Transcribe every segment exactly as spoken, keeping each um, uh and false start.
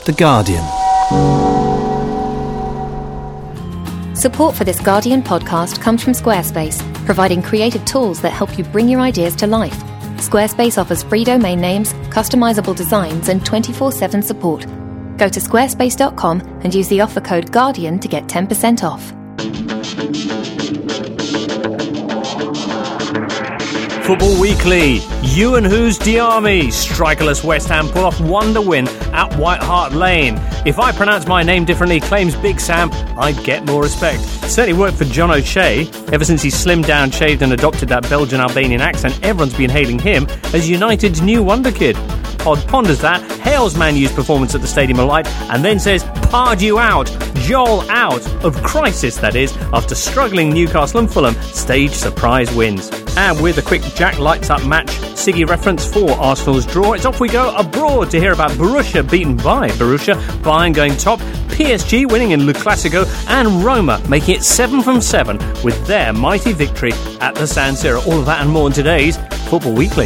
The Guardian. Support for this Guardian podcast comes from Squarespace, providing creative tools that help you bring your ideas to life. Squarespace offers free domain names, customizable designs, and twenty-four seven support. Go to squarespace dot com and use the offer code GUARDIAN to get ten percent off. Football Weekly. Ewan Who's Diarmi. Strikerless West Ham pull off wonder win at White Hart Lane. If I pronounce my name differently, claims Big Sam, I'd get more respect. Certainly worked for John O'Shea. Ever since he slimmed down, shaved and adopted that Belgian-Albanian accent, everyone's been hailing him as United's new wonder kid. Pod ponders that, hails Man U's performance at the Stadium of Light, and then says, Pardew out, Joel out, of crisis that is, after struggling Newcastle and Fulham stage surprise wins. And with a quick Jack Lights Up match, Siggy reference for Arsenal's draw, it's off we go abroad to hear about Borussia beaten by Borussia, Bayern going top, P S G winning in Le Clasico, and Roma making it seven from seven with their mighty victory at the San Siro. All of that and more in today's Football Weekly.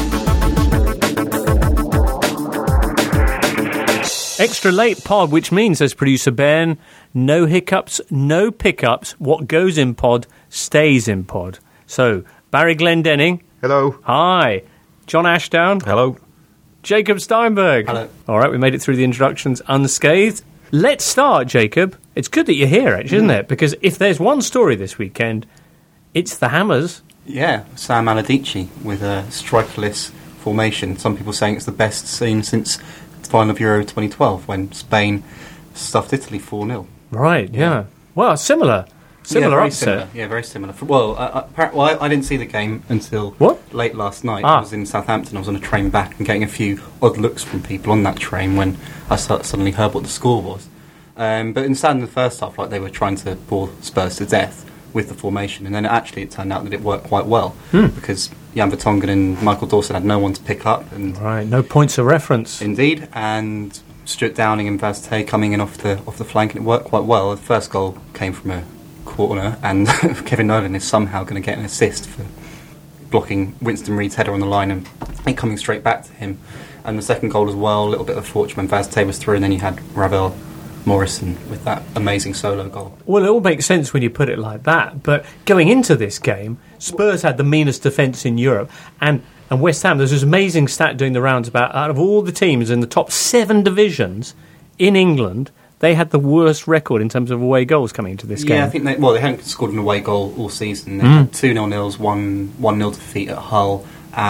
Extra late pod, which means, as producer Ben, no hiccups, no pickups. What goes in pod stays in pod. So, Barry Glendenning. Hello. Hi. John Ashdown. Hello. Jacob Steinberg. Hello. All right, we made it through the introductions unscathed. Let's start, Jacob. It's good that you're here, actually, isn't it? Because if there's one story this weekend, it's the Hammers. Yeah, Sam Allardyce with a strikerless formation. Some people saying it's the best seen since final of Euro twenty twelve when Spain stuffed Italy four nil. Right, yeah. yeah. Well, similar. Similar yeah, very upset. Similar. Yeah, very similar. Well, I, I, well, I, I didn't see the game until what? late last night. Ah. I was in Southampton. I was on a train back and getting a few odd looks from people on that train when I suddenly heard what the score was. Um, but instead in the first half, like they were trying to bore Spurs to death with the formation, and then actually it turned out that it worked quite well hmm. because Jan Vertonghen and Michael Dawson had no one to pick up, and right, no points of reference. Indeed, and Stuart Downing and Vaz Tê coming in off the off the flank, and it worked quite well. The first goal came from a corner, and Kevin Nolan is somehow going to get an assist for blocking Winston Reid's header on the line and it coming straight back to him. And the second goal as well, a little bit of fortune when Vaz Tê was through, and then you had Ravel Morrison with that amazing solo goal. Well, it all makes sense when you put it like that, but going into this game, Spurs had the meanest defence in Europe, and, and West Ham, there's this amazing stat doing the rounds about out of all the teams in the top seven divisions in England, they had the worst record in terms of away goals coming into this yeah, game. Yeah, I think they, well, they hadn't scored an away goal all season. They mm. had two nil nils, one nil defeat at Hull,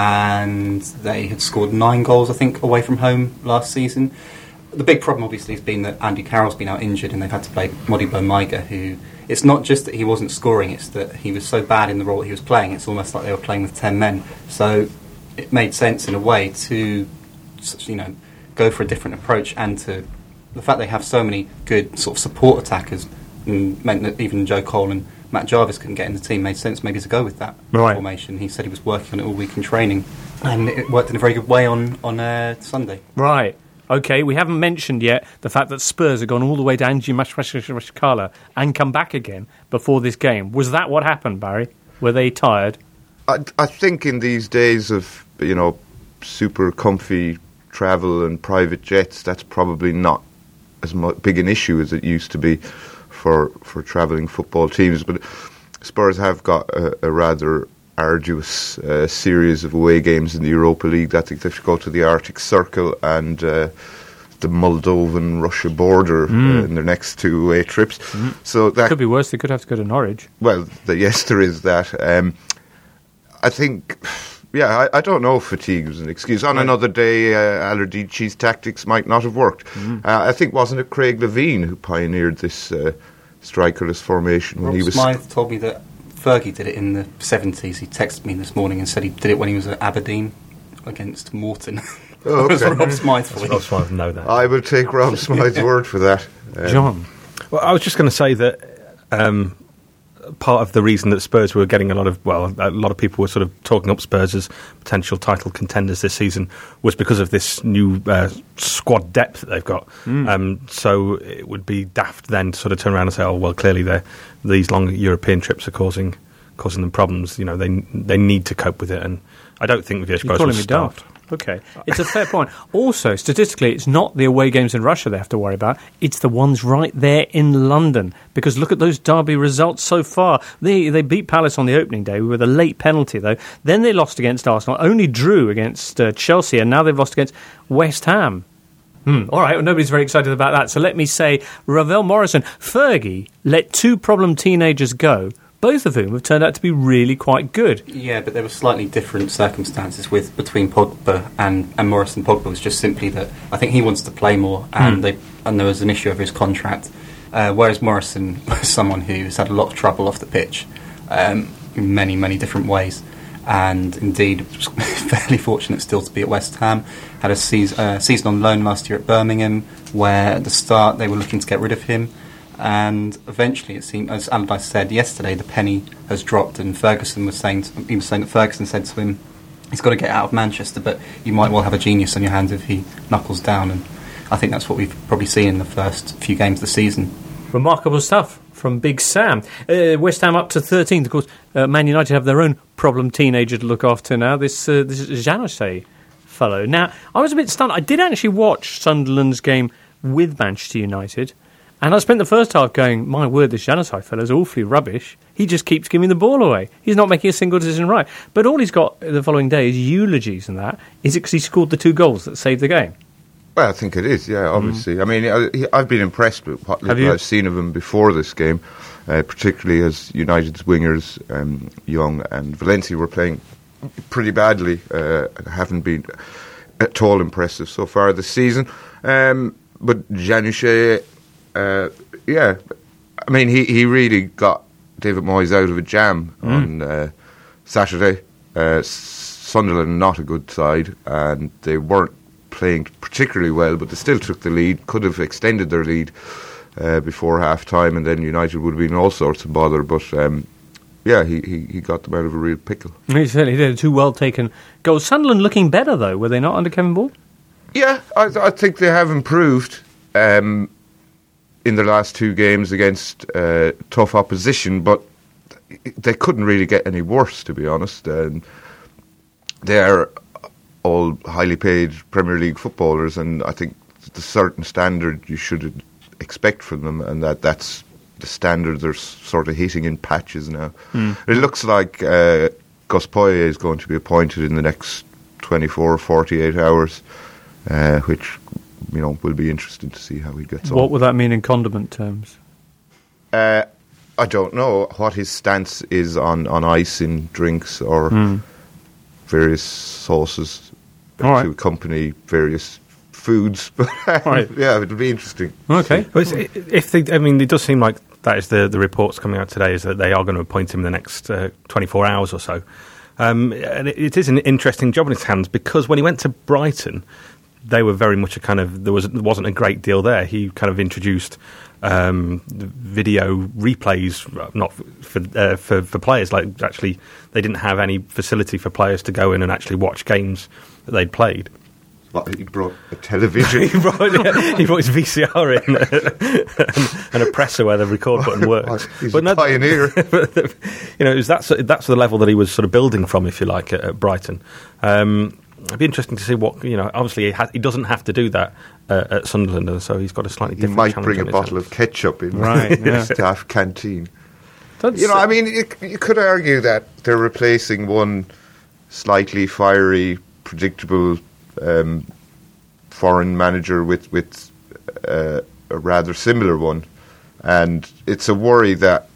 and they had scored nine goals, I think, away from home last season. The big problem, obviously, has been that Andy Carroll's been out injured and they've had to play Modibo Maiga, who... It's not just that he wasn't scoring, it's that he was so bad in the role he was playing, it's almost like they were playing with ten men. So it made sense, in a way, to, you know, go for a different approach, and to... The fact they have so many good sort of support attackers meant that even Joe Cole and Matt Jarvis couldn't get in the team. Made sense maybe to go with that right. formation. He said he was working on it all week in training, and it worked in a very good way on, on uh, Sunday. Right. OK, we haven't mentioned yet the fact that Spurs have gone all the way to Angie Mashkala and come back again before this game. Was that what happened, Barry? Were they tired? I, I think in these days of, you know, super comfy travel and private jets, that's probably not as much, big an issue as it used to be for for travelling football teams. But Spurs have got a, a rather arduous uh, series of away games in the Europa League. I think they have to go to the Arctic Circle and uh, the Moldovan-Russia border mm. uh, in their next two away trips. Mm. So that could be worse. They could have to go to Norwich. Well, the, yes, there is that. Um, I think... Yeah, I, I don't know if fatigue was an excuse. On right. another day, uh, Allardyce's tactics might not have worked. Mm. Uh, I think, wasn't it Craig Levein who pioneered this uh, strikerless formation? when Rob he was Smythe told me that Fergie did it in the seventies. He texted me this morning and said he did it when he was at Aberdeen against Morton. Oh, okay. It was Rob Smythe for Rob Smythe know that. I will take Rob Smythe's word for that. Um, John? Well, I was just going to say that... Um, part of the reason that Spurs were getting a lot of, well, a lot of people were sort of talking up Spurs as potential title contenders this season was because of this new uh, squad depth that they've got. Mm. Um, so it would be daft then to sort of turn around and say, oh, well, clearly these long European trips are causing causing them problems. You know, they they need to cope with it, and I don't think Villas-Boas will start. Okay, it's a fair point. Also, statistically, it's not the away games in Russia they have to worry about. It's the ones right there in London. Because look at those derby results so far. They they beat Palace on the opening day with a late penalty, though. Then they lost against Arsenal, only drew against uh, Chelsea, and now they've lost against West Ham. Hmm. All right, well, nobody's very excited about that. So let me say, Ravel Morrison, Fergie let two problem teenagers go, both of whom have turned out to be really quite good. Yeah, but there were slightly different circumstances with between Pogba and, and Morrison. Pogba was just simply that I think he wants to play more, and mm. they and there was an issue over his contract. Uh, whereas Morrison was someone who's had a lot of trouble off the pitch um, in many, many different ways. And indeed, was fairly fortunate still to be at West Ham. Had a season, uh, season on loan last year at Birmingham, where at the start they were looking to get rid of him. And eventually, it seemed, as Allardyce said yesterday, the penny has dropped. And Ferguson was saying, to, he was saying that Ferguson said to him, he's got to get out of Manchester, but you might well have a genius on your hands if he knuckles down. And I think that's what we've probably seen in the first few games of the season. Remarkable stuff from Big Sam. Uh, West Ham up to thirteenth. Of course, uh, Man United have their own problem teenager to look after now. This uh, this Januzaj fellow. Now, I was a bit stunned. I did actually watch Sunderland's game with Manchester United. And I spent the first half going, my word, this Januzaj fellow's awfully rubbish. He just keeps giving the ball away. He's not making a single decision right. But all he's got the following day is eulogies and that. Is it because he scored the two goals that saved the game? Well, I think it is, yeah, obviously. Mm. I mean, I, I've been impressed with what little I've seen of him before this game, uh, particularly as United's wingers, um, Young and Valencia, were playing pretty badly. Uh, haven't been at all impressive so far this season. Um, but Januzaj... Uh, yeah, I mean, he, he really got David Moyes out of a jam mm. on uh, Saturday. Uh, Sunderland, not a good side, and they weren't playing particularly well, but they still took the lead, could have extended their lead uh, before half-time, and then United would have been all sorts of bother, but um, yeah, he, he, he got them out of a real pickle. He certainly did. Two well-taken goals. Sunderland looking better, though, were they not, under Kevin Ball? Yeah, I, I think they have improved. Um in the last two games against uh, tough opposition, but they couldn't really get any worse, to be honest. And they are all highly paid Premier League footballers, and I think the certain standard you should expect from them, and that that's the standard they're sort of hitting in patches now. Mm. It looks like uh, Gus Poyet is going to be appointed in the next twenty-four or forty-eight hours, uh, which... you know, will be interesting to see how he gets what on. What would that mean in condiment terms? Uh, I don't know what his stance is on, on ice in drinks or mm. various sauces All right. to accompany various foods. Right. Yeah, it'll be interesting. Okay. Well, if they, I mean, it does seem like that is the, the reports coming out today, is that they are going to appoint him in the next uh, twenty-four hours or so. Um, and it, it is an interesting job in his hands, because when he went to Brighton, they were very much a kind of, there, was, there wasn't a great deal there. He kind of introduced um, video replays, not for, uh, for for players. Like, actually, they didn't have any facility for players to go in and actually watch games that they'd played. What, he brought a television? he, brought, yeah, he brought his V C R in and, and a presser where the record button worked. He's but a no, pioneer. You know, it was that's that's the level that he was sort of building from, if you like, at, at Brighton. Um, It'd be interesting to see what, you know, obviously he, ha- he doesn't have to do that uh, at Sunderland, and so he's got a slightly different challenge. He might bring a bottle himself. of ketchup in right, yeah. the staff canteen. That's you know, I mean, you, you could argue that they're replacing one slightly fiery, predictable um, foreign manager with, with uh, a rather similar one, and it's a worry that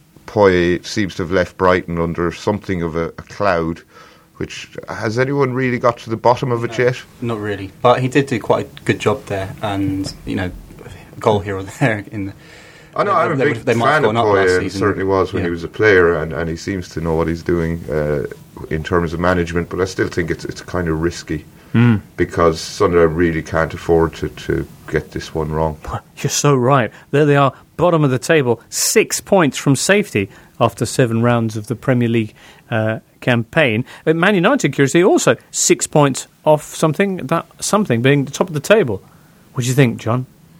Poyet seems to have left Brighton under something of a, a cloud. Which, has anyone really got to the bottom of it no, yet? Not really, but he did do quite a good job there, and you know, goal here or there in the. I know, I'm a big they fan of Poyet, and certainly was when yeah. he was a player, and, and he seems to know what he's doing uh, in terms of management, but I still think it's it's kind of risky, mm. because Sunderland really can't afford to, to get this one wrong. You're so right. There they are, bottom of the table, six points from safety after seven rounds of the Premier League uh, campaign. But Man United, curiously, also six points off something, that something being the top of the table. What do you think, John?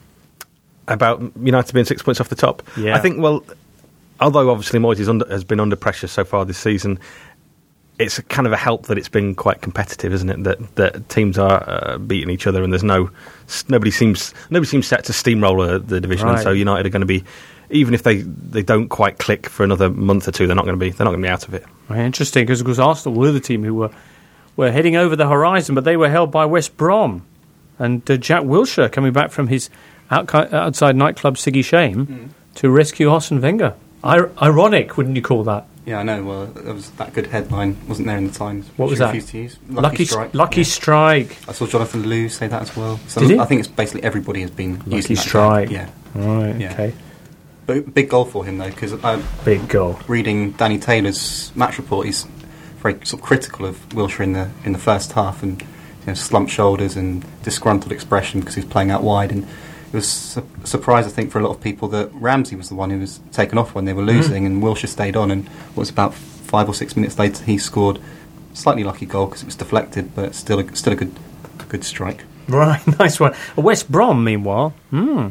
About United being six points off the top? Yeah. I think, well, although obviously Moyes is under, has been under pressure so far this season, it's a kind of a help that it's been quite competitive, isn't it? That that teams are uh, beating each other, and there's no nobody seems nobody seems set to steamroller the division. Right. And so United are going to be, even if they, they don't quite click for another month or two, they're not going to be they're not going to be out of it. Right, interesting, because of course Arsenal were the team who were were heading over the horizon, but they were held by West Brom, and uh, Jack Wilshere coming back from his out- outside nightclub Siggy Shame mm. to rescue Arsene Wenger. I- ironic, wouldn't you call that? Yeah, I know. Well, there was that good headline, wasn't there in the Times? What was that? To use. Lucky, Lucky strike. Lucky yeah. strike. I saw Jonathan Liu say that as well. So Did he? I think it's basically everybody has been Lucky using that strike. game. Yeah. Right. Yeah. Okay. But big goal for him though, because I'm Big goal. reading Danny Taylor's match report. He's very sort of critical of Wilshere in the in the first half, and you know, slumped shoulders and disgruntled expression because he's playing out wide. And it was su- a surprise, I think, for a lot of people that Ramsey was the one who was taken off when they were losing, mm. and Wilshere stayed on. And what was about five or six minutes later, he scored a slightly lucky goal because it was deflected, but still a, still a good good strike. Right, nice one. West Brom, meanwhile, hmm.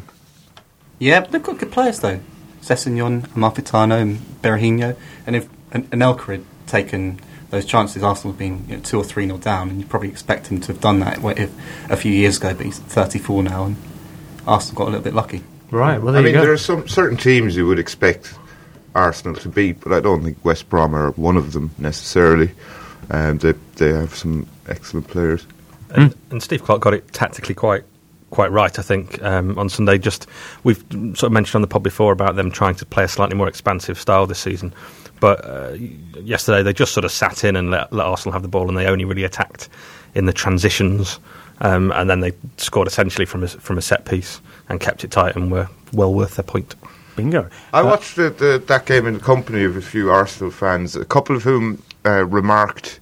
Yeah, but they've got good players though. Sessegnon, Amalfitano, and Berahino. And if An- Anelka had taken those chances, Arsenal had been you know, two or three nil down, and you probably expect him to have done that if, a few years ago. But he's thirty-four now, and Arsenal got a little bit lucky. Right, well there I you mean, go. there are some certain teams you would expect Arsenal to beat, but I don't think West Brom are one of them necessarily. Um, they they have some excellent players. And, mm. and Steve Clarke got it tactically quite quite right, I think, um, on Sunday. Just we've sort of mentioned on the pod before about them trying to play a slightly more expansive style this season. But uh, yesterday they just sort of sat in and let, let Arsenal have the ball, and they only really attacked in the transitions, um, and then they scored essentially from a, from a set piece and kept it tight and were well worth their point. Bingo. I Uh, watched the, the, that game in the company of a few Arsenal fans, a couple of whom uh, remarked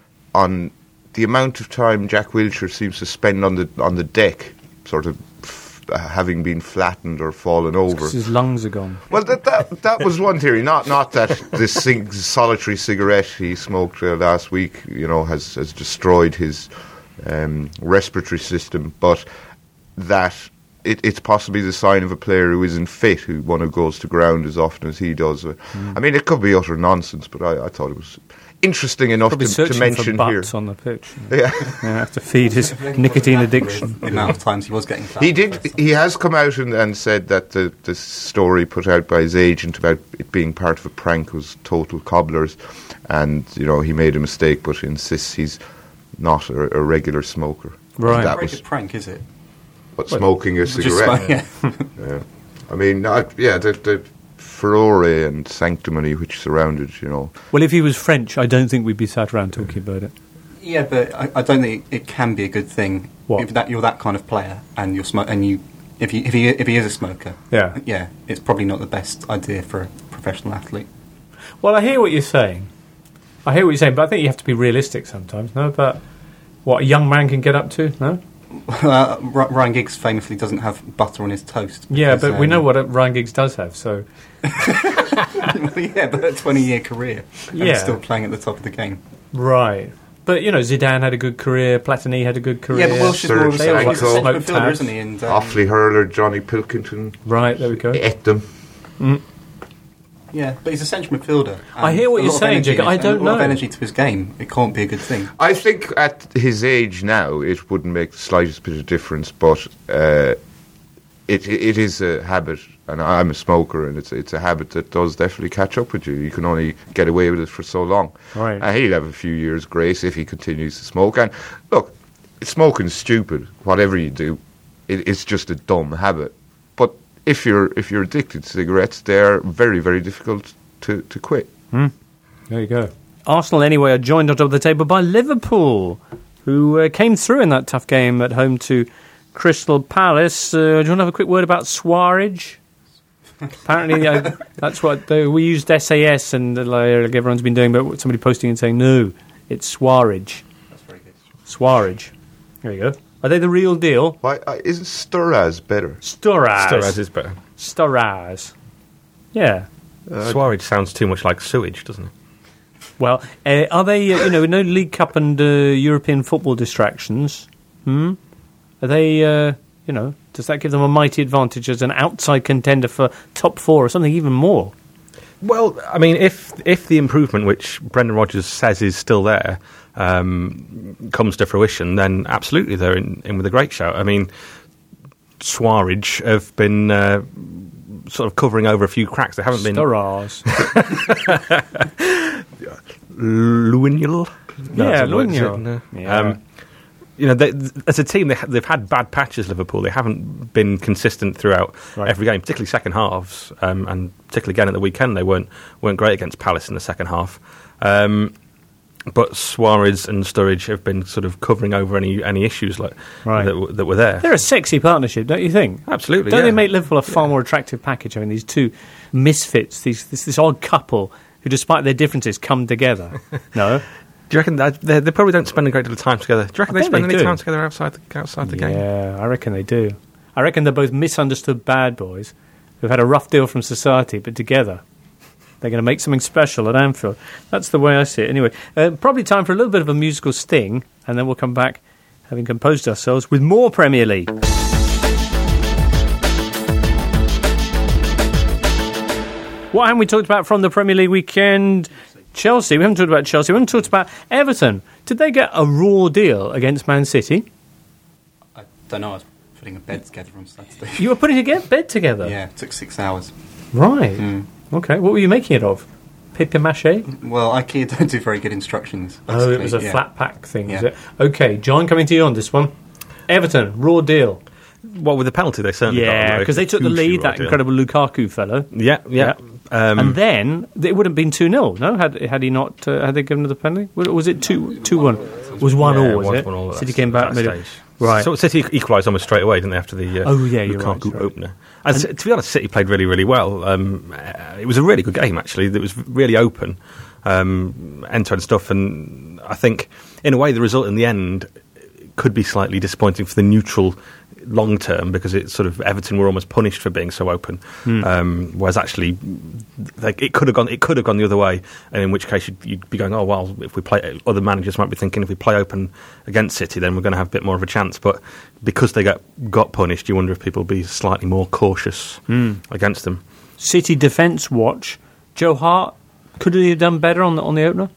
on the amount of time Jack Wilshere seems to spend on the on the deck, sort of f- having been flattened or fallen over. Because his lungs are gone. Well, that that, that was one theory. Not not that this cig- solitary cigarette he smoked uh, last week, you know, has has destroyed his um, respiratory system, but that it, it's possibly the sign of a player who isn't fit, who one who goes to ground as often as he does. Uh, mm. I mean, it could be utter nonsense, but I, I thought it was interesting enough Probably to, searching to mention for here. butts on the pitch. Yeah. Yeah, have to feed his nicotine addiction. The amount of times he was getting flat. He did. He has come out and, and said that the, the story put out by his agent about it being part of a prank was total cobblers, and you know he made a mistake, but insists he's not a, a regular smoker. Right. That Very was good prank, is it? what smoking a Just cigarette. smoke, yeah. Yeah. I mean, I, yeah, the, the furore and sanctimony which surrounded, you know. Well, if he was French, I don't think we'd be sat around talking about it. Yeah, but I, I don't think it can be a good thing What? if that you're that kind of player and you're sm- and you if he if he if he is a smoker. Yeah. yeah, it's probably not the best idea for a professional athlete. Well, I hear what you're saying. I hear what you're saying, but I think you have to be realistic sometimes, no? But what a young man can get up to, no? Uh, R- Ryan Giggs famously doesn't have butter on his toast. Yeah, because, but we um, know what Ryan Giggs does have, so... yeah, but a twenty-year career, and Yeah. he's still playing at the top of the game. Right. But, you know, Zidane had a good career, Platini had a good career. Yeah, but Wilshere's more of a Serge central Sanko. central Smoked midfielder, tabs. isn't he? And um, Awfully hurler Johnny Pilkington Right, there we go. ate them. Mm. yeah, but he's a central midfielder. I and hear what a you're lot of saying, energy Jake. in his- I and don't a lot of know. energy to his game. It can't be a good thing. I think at his age now, it wouldn't make the slightest bit of difference, but uh, it it is a habit, and I'm a smoker, and it's it's a habit that does definitely catch up with you. You can only get away with it for so long. Right. And he'll have a few years' grace if he continues to smoke. And look, smoking's stupid. Whatever you do, it, it's just a dumb habit. But if you're if you're addicted to cigarettes, they're very very difficult to, to quit. Hmm. There you go. Arsenal, anyway, are joined on top of the table by Liverpool, who uh, came through in that tough game at home to Crystal Palace. Uh, do you want to have a quick word about Suarez? Apparently, uh, that's what uh, we used S A S, and uh, like everyone's been doing, but somebody posting and saying, no, it's Suarez. That's very good. Suarez. There you go. Are they the real deal? Why uh, isn't Sturras better? Storaz. Suarez is better. Storaz. Yeah. Uh, Suarez sounds too much like sewage, doesn't it? Well, uh, are they, uh, you know, no League Cup and uh, European football distractions? Hmm? Are they, uh, you know, does that give them a mighty advantage as an outside contender for top four or something even more? Well, I mean, if if the improvement which Brendan Rodgers says is still there um, comes to fruition, then absolutely they're in, in with a great shout. I mean, Swarridge have been uh, sort of covering over a few cracks. They haven't been... Storars. Luinul? No, Yeah, that's not what it is, Luinul. no. Yeah. Um, you know, they, as a team, they ha- they've had bad patches, Liverpool. They haven't been consistent throughout Right. every game, particularly second halves, um, and particularly again at the weekend. They weren't weren't great against Palace in the second half. Um, but Suarez and Sturridge have been sort of covering over any any issues like Right. that, w- that were there. They're a sexy partnership, don't you think? Absolutely, Don't yeah. they make Liverpool a far more attractive package? I mean, these two misfits, these this, this odd couple who, despite their differences, come together. No? Do you reckon that they, they probably don't spend a great deal of time together? Do you reckon I they bet spend they any do. time together outside the, outside the game? Yeah, I reckon they do. I reckon they're both misunderstood bad boys who've had a rough deal from society, but together they're going to make something special at Anfield. That's the way I see it. Anyway, uh, probably time for a little bit of a musical sting, and then we'll come back, having composed ourselves, with more Premier League. What haven't we talked about from the Premier League weekend? Chelsea. We haven't talked about Chelsea. We haven't talked about Everton. Did they get a raw deal against Man City? I don't know. I was putting a bed together on Saturday. You were putting a get bed together? Yeah, it took six hours. Right. Mm. Okay. What were you making it of? Papier mâché? Well, IKEA don't do very good instructions. Oh, it basically, was a yeah. flat pack thing, is Yeah. it? Okay, John, coming to you on this one. Everton, raw deal. Well, with the penalty, they certainly got Yeah, a because they took the hugely lead, raw that deal. incredible Lukaku fellow. Yeah, yeah. Um, and then it would have been two nil, no? Had had he not, uh, had they given the penalty? Was was it two two one? It was one yeah, all, was one- it? one all at City that- came back at that middle. stage. Right. So City equalised almost straight away, didn't they, after the uh, Oh, yeah, you're right, Lukaku sorry. opener? And, s- to be honest, City played really, really well. Um, uh, it was a really good game, actually. It was really open, um, end-to-end stuff. And I think, in a way, the result in the end could be slightly disappointing for the neutral long term, because it's sort of Everton were almost punished for being so open, Hmm. um, whereas actually like, it could have gone it could have gone the other way, and in which case you'd, you'd be going, oh well, if we play, other managers might be thinking if we play open against City, then we're going to have a bit more of a chance. But because they got got punished, you wonder if people will be slightly more cautious Hmm. against them. City defence watch. Joe Hart, could he have done better on the on the opener?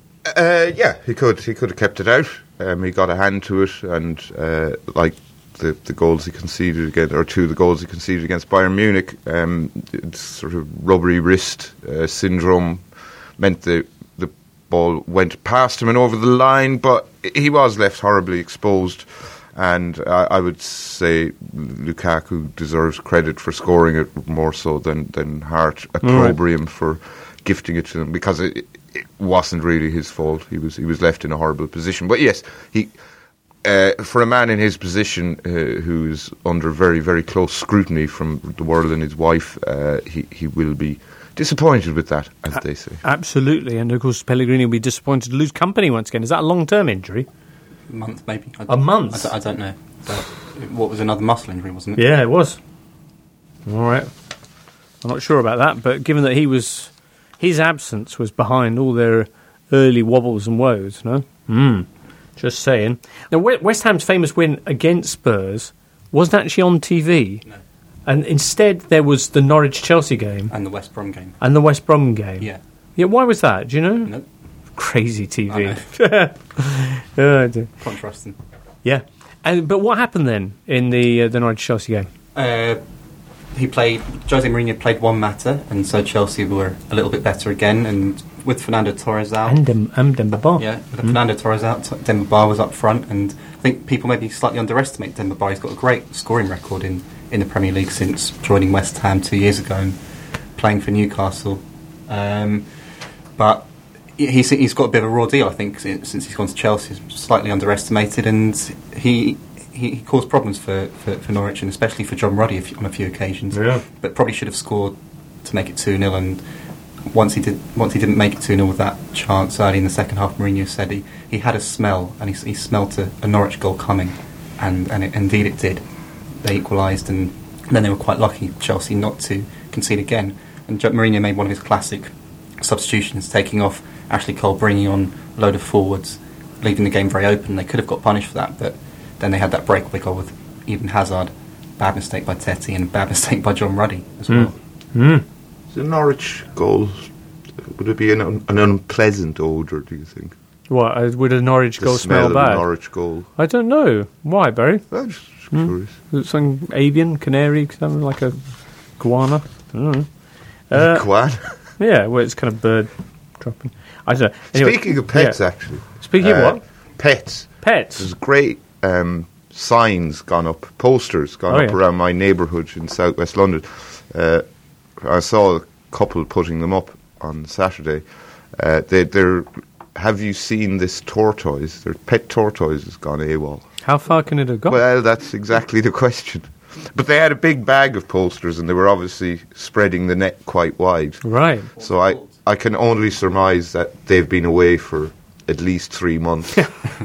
Uh, yeah, he could. He could have kept it out. Um, he got a hand to it, and uh, like the, the goals he conceded against, or two of the goals he conceded against Bayern Munich, um, it's sort of rubbery wrist uh, syndrome meant the the ball went past him and over the line, but he was left horribly exposed. And I, I would say Lukaku deserves credit for scoring it more so than than Hart opprobrium for gifting it to him, because it, it wasn't really his fault. He was he was left in a horrible position. But yes, he uh, for a man in his position uh, who's under very very close scrutiny from the world and his wife, uh, he he will be disappointed with that, as they say. Absolutely, and of course Pellegrini will be disappointed to lose company once again. Is that a long-term injury? A month, maybe. I, A month? I, d- I don't know. But what was another muscle injury, wasn't it? Yeah, it was. All right. I'm not sure about that, but given that he was, his absence was behind all their early wobbles and woes, no? Mm. Just saying. Now, We- West Ham's famous win against Spurs wasn't actually on T V, No. and instead there was the Norwich-Chelsea game And the West Brom game. and the West Brom game. Yeah. Yeah, why was that? Do you know? No. Crazy T V. I Oh, dear. Contrasting. Yeah. And, but what happened then in the uh, the Norwich-Chelsea game? Uh, he played. Jose Mourinho played one matter, and so Chelsea were a little bit better again. And with Fernando Torres out, And Dem- and Demba Ba. yeah, with Fernando Torres out, T- Demba Ba was up front, and I think people maybe slightly underestimate Demba Ba. He's got a great scoring record in, in the Premier League since joining West Ham two years ago and playing for Newcastle. Um, but he's he's got a bit of a raw deal, I think, since he's gone to Chelsea. He's slightly underestimated, and he. He, he caused problems for, for, for Norwich, and especially for John Ruddy a few, on a few occasions. Yeah. But probably should have scored to make it two nil. And once he did, once he didn't make it two nil with that chance early in the second half, Mourinho said he, he had a smell, and he, he smelt a, a Norwich goal coming, and and it, indeed it did. They equalised, and then they were quite lucky, Chelsea, not to concede again. And Jo- Mourinho made one of his classic substitutions, taking off Ashley Cole, bringing on a load of forwards, leaving the game very open. They could have got punished for that, but then they had that breakaway goal with Eden Hazard, bad mistake by Tetty, and bad mistake by John Ruddy as well. Mm. The Norwich goal, would it be an, un- an unpleasant odour, do you think? What, uh, would a Norwich The goal smell smell of bad? a Norwich goal. I don't know. Why, Barry? I'm just Hmm? curious. Is it something avian, canary, something like a guana? I don't know. Uh, Quad. yeah, well, it's kind of bird dropping. I don't know. Anyway, Speaking of pets, yeah. actually. Speaking uh, of what? Pets. Pets. There's great um, signs gone up, posters gone Oh, up yeah. around my neighbourhood in southwest London. Uh, I saw a couple putting them up on Saturday. Uh, they, they're. Have you seen this tortoise? Their pet tortoise has gone AWOL. How far can it have gone? Well, that's exactly the question. But they had a big bag of posters, and they were obviously spreading the net quite wide. Right. So I, I can only surmise that they've been away for at least three months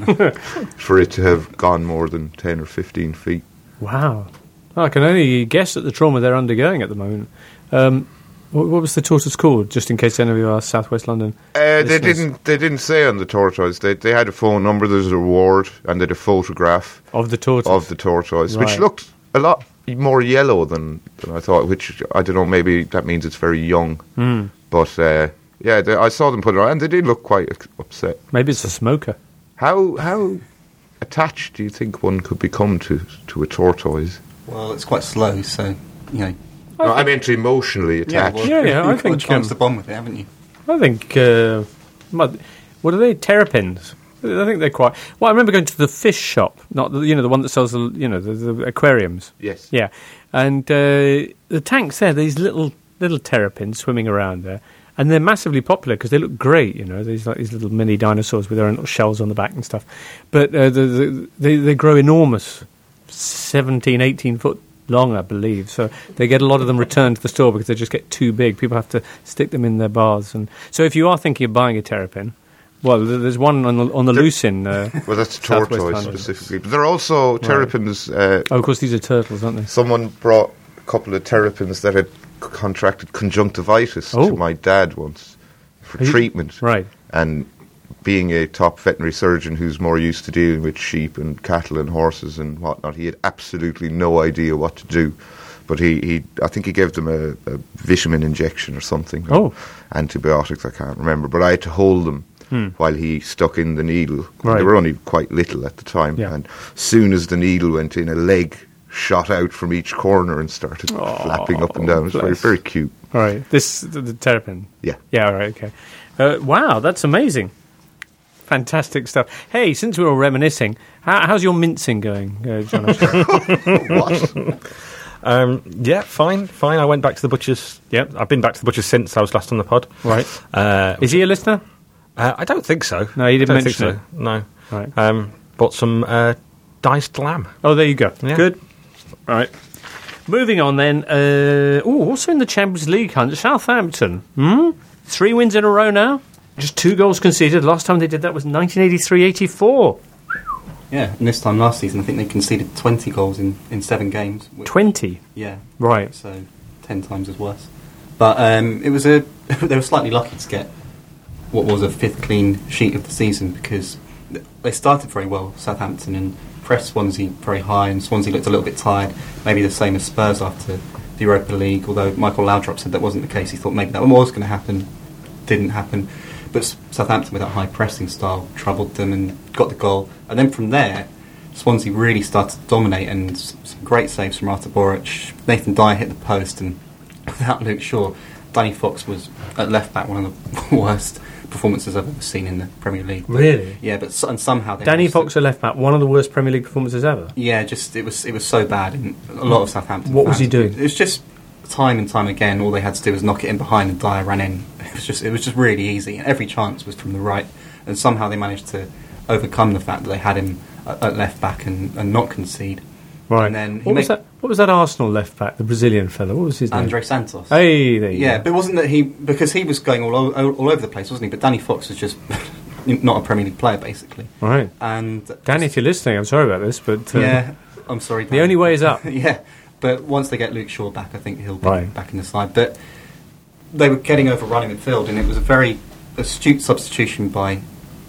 for it to have gone more than ten or fifteen feet. Wow. Well, I can only guess at the trauma they're undergoing at the moment. Um, what, what was the tortoise called, just in case any of you are South West London? Uh, they listeners? didn't. They didn't say on the tortoise. They they had a phone number. There's a reward, and they had a photograph Of the tortoise? of the tortoise, which Right. looked a lot more yellow than, than I thought. Which I don't know. Maybe that means it's very young. Mm. But uh, yeah, they, I saw them put it on, and they did look quite ex- upset. Maybe it's a smoker. How how attached do you think one could become to to a tortoise? Well, it's quite slow, so, you know. No, I meant emotionally attached. well, Yeah, yeah, I you've got a think, chance um, to bond with it, haven't you? I think, uh, mud- what are they? Terrapins. I think they're quite... Well, I remember going to the fish shop, not the, you know, the one that sells the, you know, the, the aquariums. Yes. Yeah. And uh, the tanks there, these little little terrapins swimming around there. And they're massively popular because they look great, you know. These like these little mini dinosaurs with their own little shells on the back and stuff. But uh, the, the, they, they grow enormous, seventeen, eighteen foot long, I believe. So they get a lot of them returned to the store because they just get too big. People have to stick them in their baths. And so if you are thinking of buying a terrapin, well, th- there's one on the, on the loose in... Uh, Well, that's South West tortoise London. specifically. But there are also terrapins. Uh, oh, of course, these are turtles, aren't they? Someone brought a couple of terrapins that had contracted conjunctivitis Oh. to my dad once for Are you- treatment. Right. And being a top veterinary surgeon who's more used to dealing with sheep and cattle and horses and whatnot, he had absolutely no idea what to do. But he, he I think he gave them a, a vitamin injection or something. Oh. Antibiotics, I can't remember. But I had to hold them Hmm. while he stuck in the needle. Right. They were only quite little at the time. Yeah. And as soon as the needle went in, a leg shot out from each corner and started Oh, flapping up and down. It was very, bless. very cute. All right. This, the, the terrapin. Yeah. Yeah, all right, okay. Uh, wow, that's amazing. Fantastic stuff. Hey, since we're all reminiscing, how, how's your mincing going, uh, John? What? Um, yeah, fine, fine. I went back to the butcher's. Yeah, I've been back to the butcher's since I was last on the pod. Right. Uh, Is he a listener? uh, I don't think so. No, he didn't I don't think mention so. No. Right. Um, bought some uh, diced lamb. Oh, there you go. Yeah. Good. All right. Moving on then. Uh, oh, also in the Champions League hunt, Southampton. Hmm? Three wins in a row now. Just two goals conceded. Last time they did that was nineteen eighty-three eighty-four. Yeah, and this time last season, I think they conceded twenty goals in, in seven games. Which, twenty. Yeah. Right. So ten times as worse. But um, it was a they were slightly lucky to get what was a fifth clean sheet of the season because th- they started very well, Southampton, and pressed Swansea very high, and Swansea looked a little bit tired, maybe the same as Spurs after the Europa League, although Michael Laudrup said that wasn't the case. He thought maybe that was going to happen. Didn't happen. But S- Southampton, with that high pressing style, troubled them and got the goal. And then from there, Swansea really started to dominate, and s- some great saves from Artur Boruc. Nathan Dyer hit the post, and without Luke Shaw, Danny Fox was at left back one of the worst performances I've ever seen in the Premier League. But, Really? Yeah, but s- and somehow they Danny managed Fox, to- a left back, one of the worst Premier League performances ever. Yeah, just it was it was so bad, and a lot of Southampton. What was fans- he doing? It was just time and time again. All they had to do was knock it in behind, and Dyer ran in. It was just it was just really easy. Every chance was from the right, and somehow they managed to overcome the fact that they had him at, at left back and, and not concede. Right. And then he what was made- that? What was that Arsenal left back? The Brazilian fellow. What was his name? Andre Santos. Hey, there you Yeah, go. but it wasn't that he because he was going all, o- all over the place, wasn't he? But Danny Fox was just not a Premier League player, basically. Right. And Danny, if you're listening, I'm sorry about this, but uh, yeah, I'm sorry. the Danny. only way is up. Yeah, but once they get Luke Shaw back, I think he'll be Right. back in the side. But they were getting overrun in midfield, and it was a very astute substitution by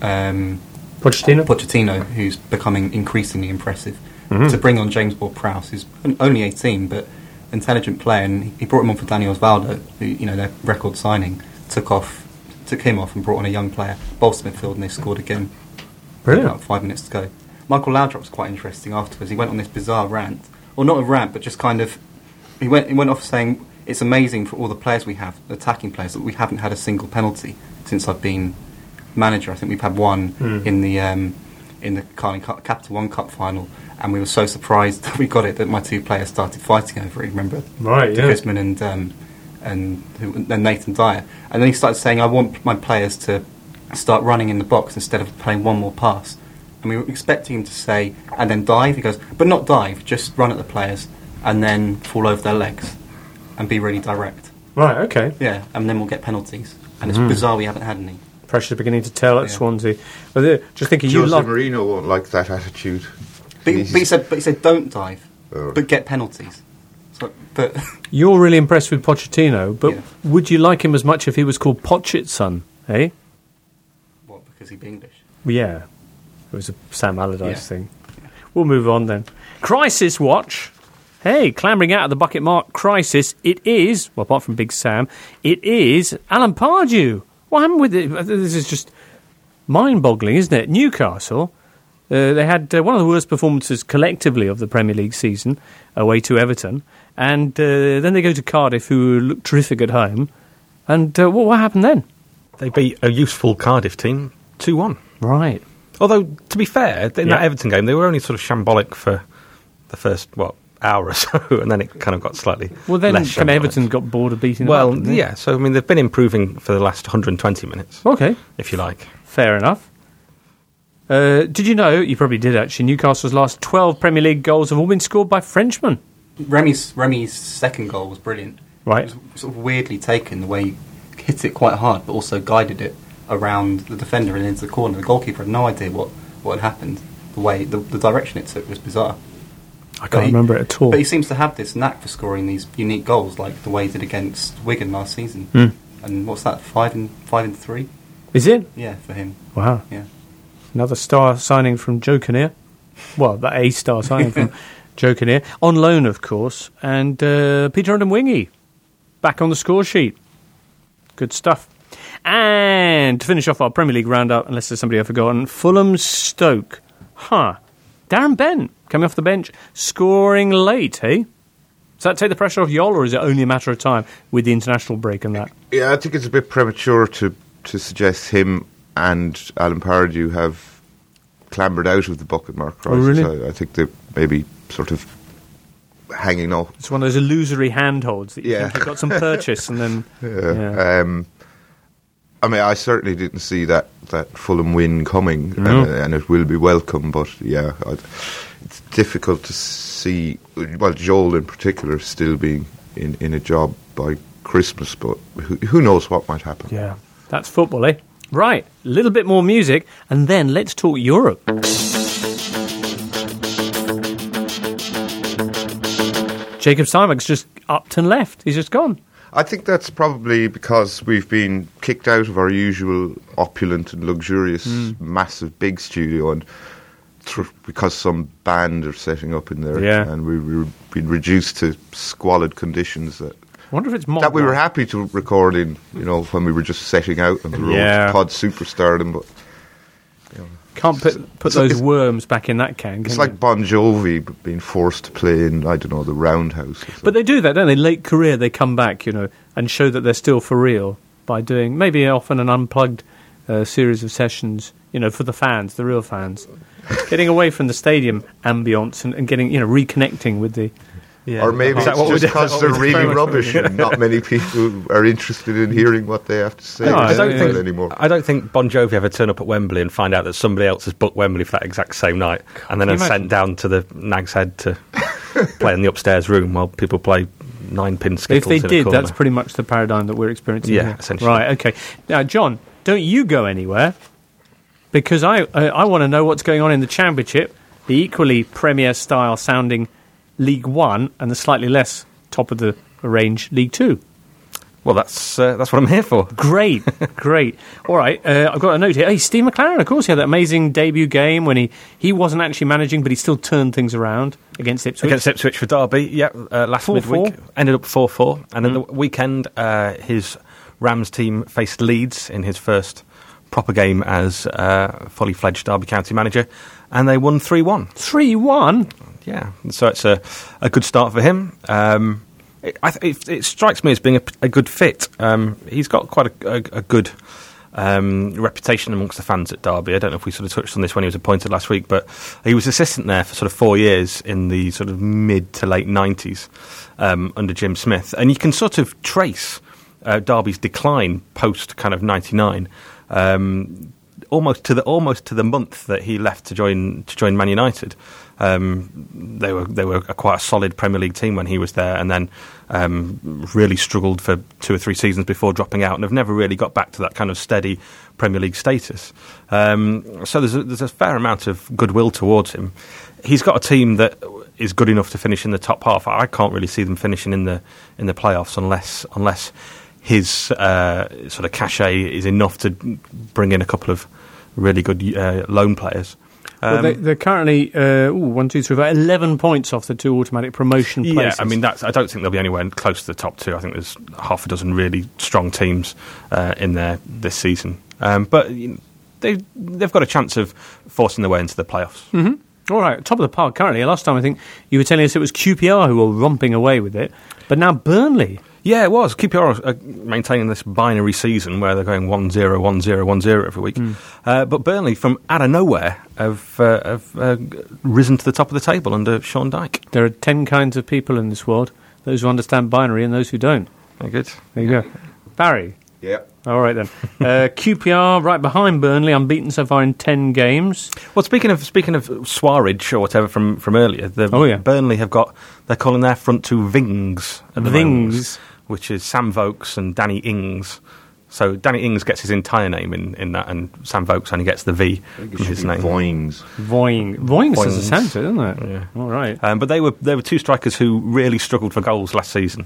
um, Pochettino. Pochettino, who's becoming increasingly impressive, Mhm. to bring on James Ward-Prowse, who's on- only eighteen, but intelligent player, and he brought him on for Dani Osvaldo, who, you know, their record signing, took off, took him off and brought on a young player, bolstered midfield, and they scored again. Brilliant. About five minutes to go. Michael Laudrup was quite interesting afterwards. He went on this bizarre rant, or not a rant, but just kind of, he went he went off saying it's amazing for all the players we have, the attacking players, that we haven't had a single penalty since I've been manager. I think we've had one mm. in the um, in the Carling Cup, Capital One Cup final, and we were so surprised that we got it that my two players started fighting over it. Remember, right? Yeah. Griezmann and um, and, who, and Nathan Dyer, and then he started saying, "I want my players to start running in the box instead of playing one more pass." And we were expecting him to say, and then dive. He goes, but not dive, just run at the players and then fall over their legs and be really direct. Right, okay. Yeah, and then we'll get penalties. And it's Mm. bizarre we haven't had any. Pressure's beginning to tell at Yeah. Swansea. But uh, just thinking, you Jose love... Mourinho won't like that attitude. But, He's- but, he said, but he said, don't dive, Oh. but get penalties. So, but You're really impressed with Pochettino, but Yeah. would you like him as much if he was called Pochitson, eh? what, because he'd be English? Yeah. It was a Sam Allardyce Yeah. thing. We'll move on then. Crisis Watch. Hey, clambering out of the bucket mark crisis. It is, well, apart from Big Sam, it is Alan Pardew. What happened with it? This is just mind-boggling, isn't it? Newcastle, uh, they had uh, one of the worst performances collectively of the Premier League season, away to Everton, and uh, then they go to Cardiff, who look terrific at home. And uh, what, what happened then? They beat a useful Cardiff team two one. Right. Although, to be fair, in Yeah. that Everton game, they were only sort of shambolic for the first, what, hour or so, and then it kind of got slightly Well, then less kind of shambolic. Everton got bored of beating them Well, up, didn't they? yeah, so, I mean, they've been improving for the last one hundred twenty minutes, Okay. if you like. Fair enough. Uh, did you know, you probably did actually, Newcastle's last twelve Premier League goals have all been scored by Frenchmen. Remy's, Remy's second goal was brilliant. Right. It was sort of weirdly taken, the way he hit it quite hard, but also guided it around the defender and into the corner. The goalkeeper had no idea what, what had happened. The way, the, the direction it took was bizarre. I But can't he- remember it at all. But he seems to have this knack for scoring these unique goals, like the way he did against Wigan last season. Hmm. And what's that? Five and five and three? Is it? Yeah, for him. Wow. Yeah. Another star signing from Joe Kinnear. Well, that A star signing from Joe Kinnear. On loan, of course. And uh, Peter Odemwingie back on the score sheet. Good stuff. And to finish off our Premier League roundup, unless there's somebody I've forgotten, Fulham Stoke. Huh. Darren Bent coming off the bench, scoring late, eh? Does that take the pressure off Yol, or is it only a matter of time with the international break and that? Yeah, I think it's a bit premature to, to suggest him and Alan Pardew have clambered out of the bucket mark crisis. Oh, really? I, I think they're maybe sort of hanging up. It's one of those illusory handholds that you Yeah. think you've got some purchase and then... Yeah. Yeah. Um, I mean, I certainly didn't see that, that Fulham win coming, No. and, and it will be welcome, but yeah, I, it's difficult to see, well, Joel in particular still being in, in a job by Christmas, but who, who knows what might happen. Yeah, that's football, eh? Right, a little bit more music, and then let's talk Europe. Jacob Steinbach's just upped and left. He's just gone. I think that's probably because we've been kicked out of our usual opulent and luxurious, massive, big studio, and thr because some band are setting up in there, Yeah. and we, we've been reduced to squalid conditions that I wonder if it's Mont that we were Blanc. happy to record in, you know, when we were just setting out on the road Yeah. to pod superstardom, but Can't put, put so those it's- worms back in that can, it's can like you? Bon Jovi b- being forced to play in, I don't know, the Roundhouse. Or But something. they do that, don't they? Late career, they come back, you know, and show that they're still for real by doing maybe often an unplugged uh, series of sessions, you know, for the fans, the real fans, getting away from the stadium ambience and, and getting, you know, reconnecting with the. Yeah. Or maybe Is that it's what we just did? because Is that they're what we did? really Very much what we rubbish did. and not many people are interested in hearing what they have to say No, I about don't it think- anymore. I don't think Bon Jovi ever turn up at Wembley and find out that somebody else has booked Wembley for that exact same night, and then Can are you sent imagine? down to the Nag's Head to play in the upstairs room while people play nine-pin If skittles. they in a did, corner. that's pretty much the paradigm that we're experiencing Yeah, here. essentially. Right, okay. Now, John, don't you go anywhere, because I, I, I want to know what's going on in the Championship, the equally Premier-style sounding League One and the slightly less top of the range League Two. Well, that's uh, that's what I'm here for. Great, great. All right, uh, I've got a note here. Hey, Steve McLaren, of course, he had that amazing debut game when he, he wasn't actually managing, but he still turned things around against Ipswich. Against Ipswich for Derby, yeah, uh, last four midweek. four. Ended up four four. And Mm. at the weekend, uh, his Rams team faced Leeds in his first proper game as uh, fully fledged Derby County manager, and they won three one. three one? Yeah, so it's a, a good start for him. Um, it, I th- it, it strikes me as being a, a good fit. Um, he's got quite a, a, a good um, reputation amongst the fans at Derby. I don't know if we sort of touched on this when he was appointed last week, but he was assistant there for sort of four years in the sort of mid to late nineties um, under Jim Smith. And you can sort of trace uh, Derby's decline post kind of ninety-nine. Um, almost to the almost to the month that he left to join to join Man United. Um, they were they were a quite a solid Premier League team when he was there, and then um, really struggled for two or three seasons before dropping out, and have never really got back to that kind of steady Premier League status. Um, so there's a, there's a fair amount of goodwill towards him. He's got a team that is good enough to finish in the top half. I can't really see them finishing in the in the playoffs unless unless his uh, sort of cachet is enough to bring in a couple of really good uh, loan players. Um, Well, they, they're currently uh, ooh, one, two, three, about eleven points off the two automatic promotion places. Yeah, I mean, that's, I don't think they'll be anywhere close to the top two. I think there's half a dozen really strong teams uh, in there this season. Um, but you know, they, they've got a chance of forcing their way into the playoffs. Mm-hmm. All right, top of the park currently. Last time I think you were telling us it was Q P R who were romping away with it, but now Burnley. Yeah, it was. Q P R are maintaining this binary season where they're going one zero, one zero, one zero every week. Mm. Uh, but Burnley, from out of nowhere, have, uh, have uh, risen to the top of the table under Sean Dyche. There are ten kinds of people in this world, those who understand binary and those who don't. Very good. There you go. Barry? Yeah. All right, then. uh, Q P R right behind Burnley, unbeaten so far in ten games. Well, speaking of speaking of Swarridge or whatever from, from earlier, the, oh, yeah. Burnley have got, they're calling their front two Vings at the Vings. moment, which is Sam Vokes and Danny Ings. So Danny Ings gets his entire name in, in that, and Sam Vokes only gets the V from his name. Voings. Voing. Voings does a sound to it, doesn't it? Yeah. All right. Um, but they were they were two strikers who really struggled for goals last season.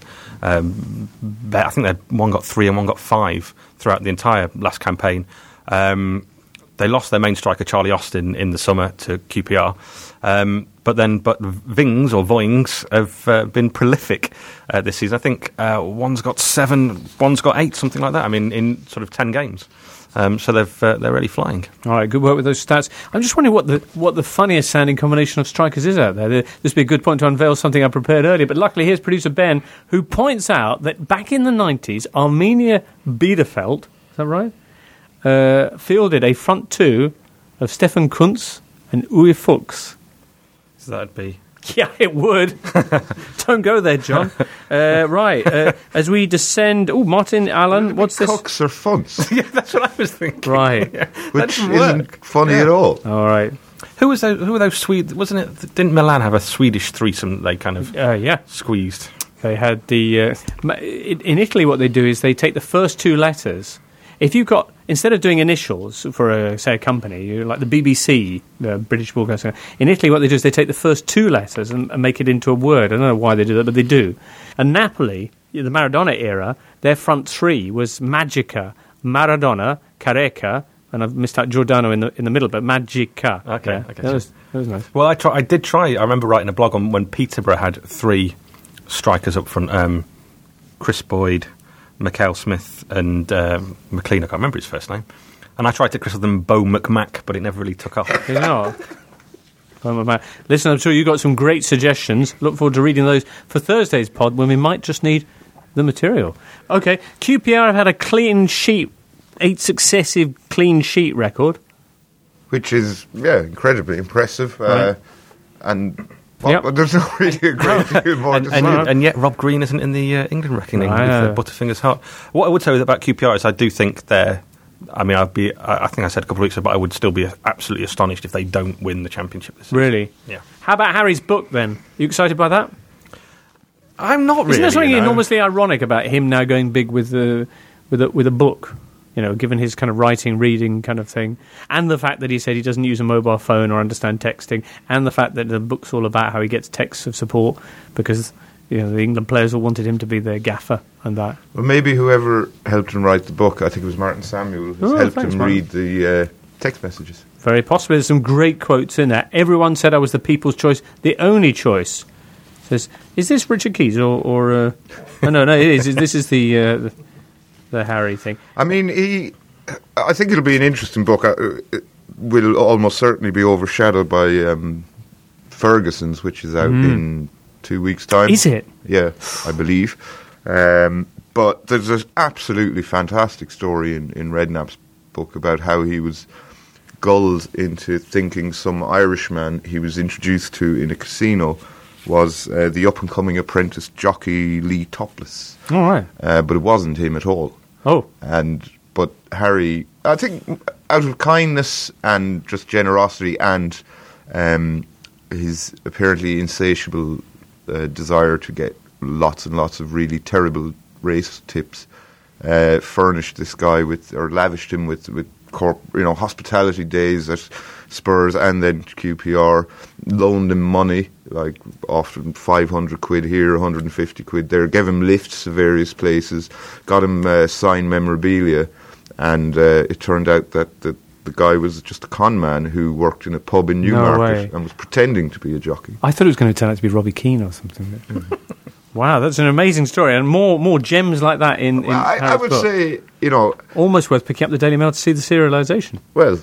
Um, I think they one got three and one got five throughout the entire last campaign. Um, they lost their main striker Charlie Austin in the summer to Q P R. Um, but then, but Vings or Voings have uh, been prolific uh, this season. I think uh, one's got seven, one's got eight, something like that. I mean, in sort of ten games. Um, so they've uh, they're really flying. All right, good work with those stats. I'm just wondering what the what the funniest sounding combination of strikers is out there. This would be a good point to unveil something I prepared earlier. But luckily, here's producer Ben, who points out that back in the nineties, Arminia Bielefeld, is that right? Uh, fielded a front two of Stefan Kuntz and Uwe Fuchs. So that'd be. Yeah, it would. Don't go there, John. Uh, right, uh, as we descend... Oh, Martin Allen, what's this? Cocks or funts, Yeah, that's what I was thinking. Right. Yeah, which that isn't work. funny Yeah. at all. All right. Who was those? Who were those Swedes? Wasn't it? Didn't Milan have a Swedish threesome? That they kind of Uh, yeah. squeezed. They had the... Uh, ma- in in Italy, what they do is they take the first two letters. If you've got... Instead of doing initials for, a, say, a company, you like the B B C, the British Broadcasting, in Italy what they do is they take the first two letters and, and make it into a word. I don't know why they do that, but they do. And Napoli, the Maradona era, their front three was Magica, Maradona, Careca, and I've missed out Giordano in the in the middle, but Magica. Okay, Yeah, okay. that, was, that was nice. Well, I try, I did try. I remember writing a blog on when Peterborough had three strikers up front: um, Chris Boyd, Mikael Smith, and um, McLean. I can't remember his first name. And I tried to christen them Bo McMac, but it never really took off. You know. Oh, my man. Listen, I'm sure you got some great suggestions. Look forward to reading those for Thursday's pod when we might just need the material. Okay, Q P R have had a clean sheet, eight successive clean sheet record. Which is, yeah, incredibly impressive. Uh, Right. And well, Yep. there's not really a great deal more and, to and, say. and yet Rob Green isn't in the uh, England reckoning Right, with yeah. uh, Butterfingers Hart. What I would say about Q P R is I do think they're... I mean, I'd be. I I think I said a couple of weeks ago, but I would still be absolutely astonished if they don't win the championship this season. Really? Yeah. How about Harry's book, then? You excited by that? I'm not really. Isn't there something you know. enormously ironic about him now going big with the with a, with a book? You know, given his kind of writing, reading kind of thing, and the fact that he said he doesn't use a mobile phone or understand texting, and the fact that the book's all about how he gets texts of support because you know, the England players all wanted him to be their gaffer and that. Well, maybe whoever helped him write the book, I think it was Martin Samuel, has Oh, helped thanks, him Martin. read the uh, text messages. Very possibly. There's some great quotes in there. Everyone said I was the people's choice, the only choice. Says, is this Richard Keys or... or uh, oh, no, no, it is. This is the, uh, the the Harry thing. I mean, he. I think it'll be an interesting book. Uh, It will almost certainly be overshadowed by um, Ferguson's, which is out in two weeks' time. Is it? Yeah, I believe. Um, but there's an absolutely fantastic story in, in Redknapp's book about how he was gulled into thinking some Irishman he was introduced to in a casino was uh, the up-and-coming apprentice jockey Lee Topless. All right. Uh, but it wasn't him at all. Oh. And but Harry, I think, out of kindness and just generosity and um, his apparently insatiable uh, desire to get lots and lots of really terrible race tips, uh, furnished this guy with, or lavished him with with corp, you know, hospitality days at Spurs and then Q P R, loaned him money, like often five hundred quid here, one hundred fifty quid there, gave him lifts to various places, got him uh, signed memorabilia, and uh, it turned out that the, the guy was just a con man who worked in a pub in Newmarket way. and was pretending to be a jockey. I thought it was going to turn out to be Robbie Keane or something. Wow, that's an amazing story. And more more gems like that in, in Well, I, I Harry's would book. say, you know, Almost worth picking up the Daily Mail to see the serialisation. well,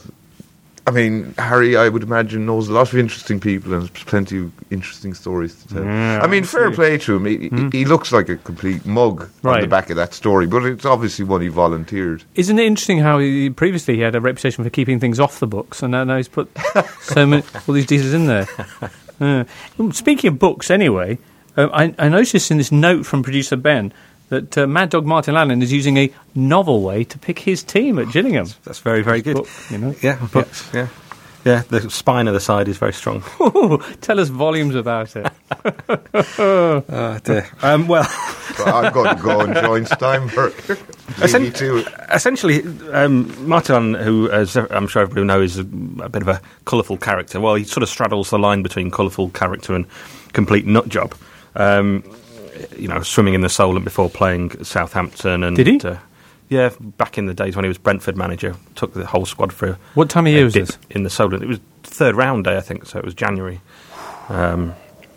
I mean, Harry, I would imagine, knows a lot of interesting people and has plenty of interesting stories to tell. Yeah, I mean, fair absolutely. play to him. He, Mm. he looks like a complete mug on the Right. back of that story, but it's obviously one he volunteered. Isn't it interesting how he, previously he had a reputation for keeping things off the books, and now, now he's put so many, all these details in there. Uh, speaking of books, anyway, uh, I, I noticed in this note from producer Ben that uh, Mad Dog Martin Lannon is using a novel way to pick his team at Gillingham. That's very, very good. Book, you know? Yeah, books, yeah. Yeah, the spine of the side is very strong. Tell us volumes about it. Oh, dear. Um, well, But I'm going to go and join Steinberg. Essen- Me too. essentially, um, Martin, who, as I'm sure everybody knows, is a, a bit of a colourful character. Well, he sort of straddles the line between colourful character and complete nut job. Um, you know, swimming in the Solent before playing Southampton. And, Did he? Uh, yeah, back in the days when he was Brentford manager, took the whole squad for a, What time of a year was dip this? in the Solent. It was third round day, I think, so it was January. Um,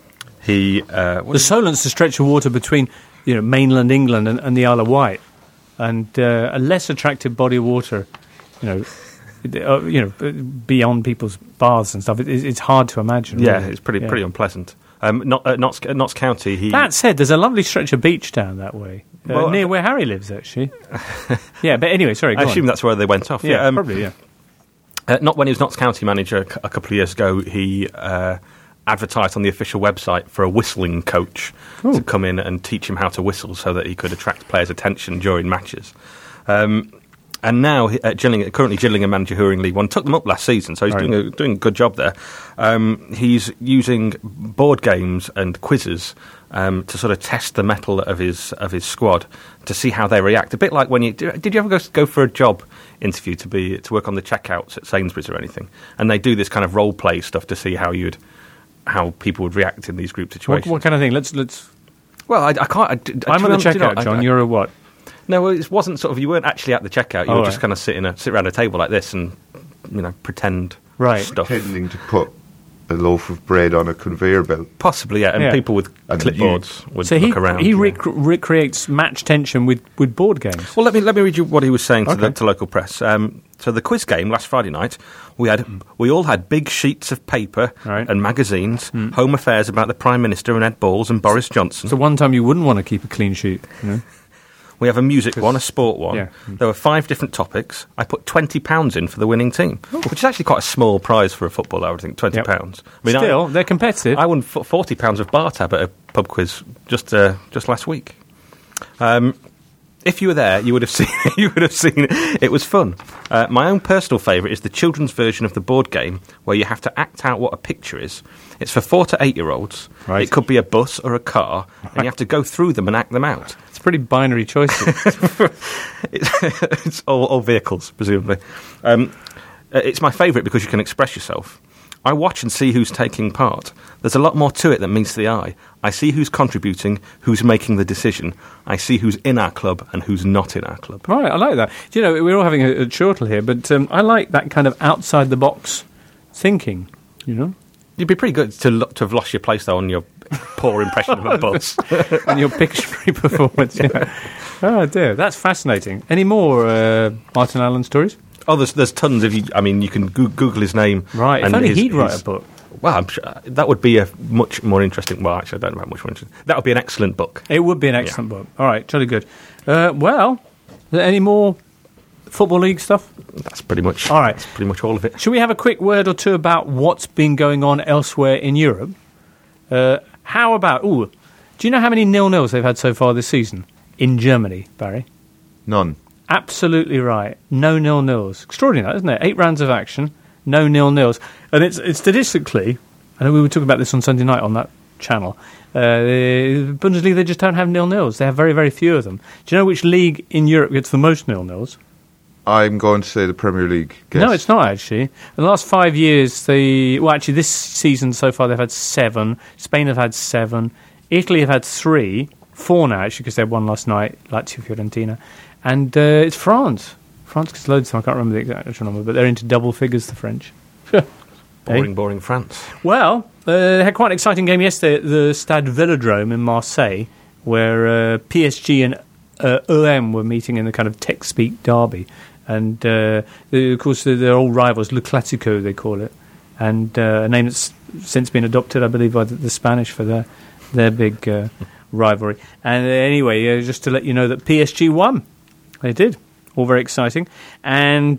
he uh, The Solent's the stretch of water between, you know, mainland England and, and the Isle of Wight, and uh, a less attractive body of water, you know, uh, you know, beyond people's baths and stuff. It, it's hard to imagine. yeah, really. it's pretty Yeah. pretty unpleasant. Um, not, uh, Notts, uh, Notts County. He That said, there's a lovely stretch of beach down that way, uh, Well, near where Harry lives, actually. Yeah, but anyway, sorry. I Go assume on. that's where they went off. Yeah, um, probably. Yeah. Uh, not when he was Notts County manager a cou- a couple of years ago. He uh, advertised on the official website for a whistling coach Ooh. to come in and teach him how to whistle, so that he could attract players' attention during matches. Um, and now, he- at Gillingham, currently Gillingham manager who are in League One, took them up last season, so he's Right. doing a doing a good job there. Um, he's using board games and quizzes um, to sort of test the mettle of his of his squad to see how they react. A bit like when you did you ever go go for a job interview to be to work on the checkouts at Sainsbury's or anything, and they do this kind of role play stuff to see how you'd how people would react in these group What, situations. what kind of thing? Let's let's. Well, I, I can't. I, d- I'm do on the you know- do you know, checkout, I- John. I- You're a what? no, well, it wasn't sort of. You weren't actually at the checkout. You Oh, were just right. kind of sitting a, sit around a table like this and you know pretend Right. stuff. Pretending to put a loaf of bread on a conveyor belt. Possibly, yeah. And Yeah. people with And clipboards would So look he around. he yeah. rec- recreates match tension with, with board games. Well, let me let me read you what he was saying to, the, Okay. to local press. Um, so the quiz game last Friday night, we had we all had big sheets of paper Right. and magazines, home affairs about the Prime Minister and Ed Balls and Boris Johnson. So one time you wouldn't want to keep a clean sheet. You know? We have a music one, a sport one. Yeah. There were five different topics. I put twenty pounds in for the winning team, which is actually quite a small prize for a footballer, I would think, twenty pounds. I mean, Still, I, they're competitive. I won f- forty pounds of bar tab at a pub quiz just uh, just last week. Um, if you were there, you would have seen. You would have seen. It was fun. Uh, my own personal favourite is the children's version of the board game, where you have to act out what a picture is. It's for four to eight year olds. Right. It could be a bus or a car, and you have to go through them and act them out. It's pretty binary choices. it's, it's all, all vehicles, presumably. Um, uh, it's my favourite because you can express yourself. I watch and see who's taking part. There's a lot more to it than meets the eye. I see who's contributing, who's making the decision. I see who's in our club and who's not in our club. Right, I like that. Do you know, we're all having a, a chortle here, but um, I like that kind of outside-the-box thinking, you know? You'd be pretty good to lo- to have lost your place, though, on your poor impression of a bus. And your Pictionary performance, yeah. Oh, dear, that's fascinating. Any more uh, Martin Allen stories? Oh, there's there's tons. If you, I mean, you can go- Google his name. Right, if and only his, he'd write his, a book. Well, I'm sure that would be a much more interesting. Well, actually, I don't know how much more interesting. That would be an excellent book. It would be an excellent yeah. book. All right, jolly good. Uh, well, is there any more Football League stuff? That's pretty much. All right, that's pretty much all of it. Should we have a quick word or two about what's been going on elsewhere in Europe? Uh, how about? Ooh, do you know how many nil-nils they've had so far this season in Germany, Barry? None. Absolutely right. No nil-nils. Extraordinary, isn't it? Eight rounds of action, no nil-nils. And it's, it's statistically, I know we were talking about this on Sunday night on that channel, uh, the Bundesliga, they just don't have nil-nils. They have very, very few of them. Do you know which league in Europe gets the most nil-nils? I'm going to say the Premier League. Guess. No, it's not, actually. In the last five years, they... Well, actually, this season so far, they've had seven. Spain have had seven. Italy have had three. Four now, actually, because they had one last night, Lazio Fiorentina. And uh, it's France. France gets loads of them. I can't remember the exact actual number, but they're into double figures, the French. boring, hey? boring France. Well, uh, they had quite an exciting game yesterday at the Stade Vélodrome in Marseille, where uh, P S G and uh, O M were meeting in the kind of tech-speak derby. And, uh, of course, they're all rivals. Le Clasico, they call it. And uh, a name that's since been adopted, I believe, by the, the Spanish for their, their big uh, rivalry. And uh, anyway, uh, just to let you know that P S G won. They did. All very exciting. And,